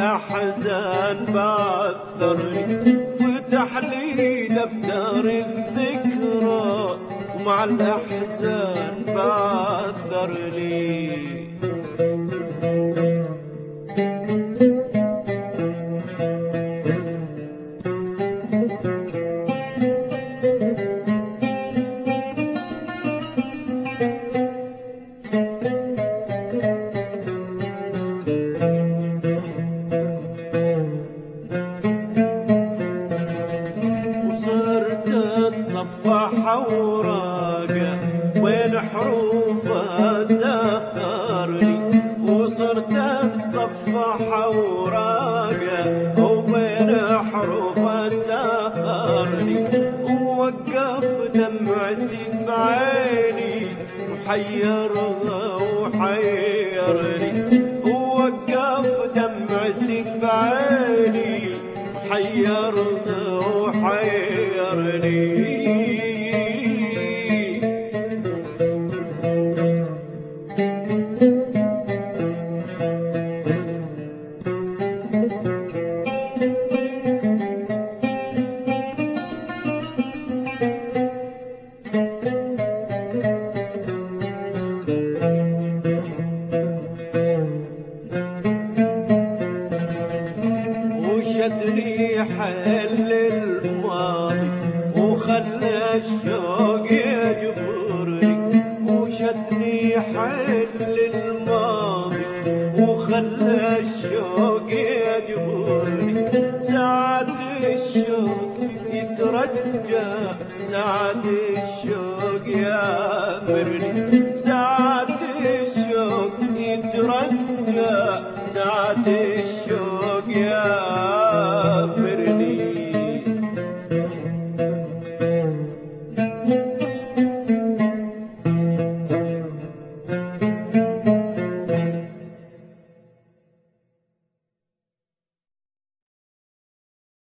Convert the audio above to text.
الأحزان بعثرني، فتح لي دفتر الذكرى ومع الأحزان بعثرني. تصفح اوراقه وين حروفه سهرني، وصرت اتصفح اوراقه وبين حروفه سهرني، ووقف دمعتي بعيني وحيرها وحيرني، ووقف دمعتي بعيني وحيرها وحيرني. وشدني حل الماضي وخلى الشوق يجبرني، وشدني حل الماضي وخلى الشوق يجبرني، ساعات الشوق يترجى، ساعات الشوق يامرني، ساعات